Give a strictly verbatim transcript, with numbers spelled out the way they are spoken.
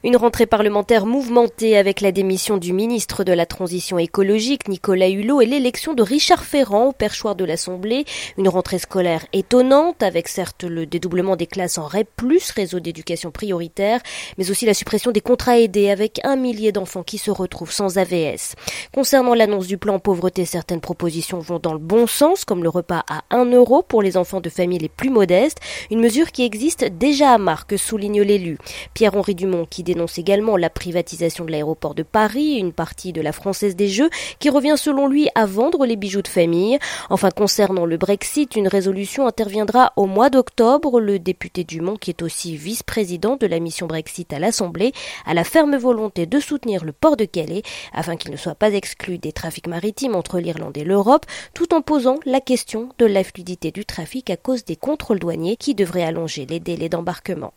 Une rentrée parlementaire mouvementée avec la démission du ministre de la Transition écologique, Nicolas Hulot, et l'élection de Richard Ferrand au perchoir de l'Assemblée. Une rentrée scolaire étonnante, avec certes le dédoublement des classes en R E P plus, réseau d'éducation prioritaire, mais aussi la suppression des contrats aidés avec un millier d'enfants qui se retrouvent sans A V S. Concernant l'annonce du plan pauvreté, certaines propositions vont dans le bon sens, comme le repas à un euro pour les enfants de familles les plus modestes, une mesure qui existe déjà à Marques, souligne l'élu. Pierre-Henri Dumont, qui dénonce également la privatisation de l'aéroport de Paris, une partie de la Française des Jeux, qui revient selon lui à vendre les bijoux de famille. Enfin, concernant le Brexit, une résolution interviendra au mois d'octobre. Le député Dumont, qui est aussi vice-président de la mission Brexit à l'Assemblée, a la ferme volonté de soutenir le port de Calais, afin qu'il ne soit pas exclu des trafics maritimes entre l'Irlande et l'Europe, tout en posant la question de la fluidité du trafic à cause des contrôles douaniers qui devraient allonger les délais d'embarquement.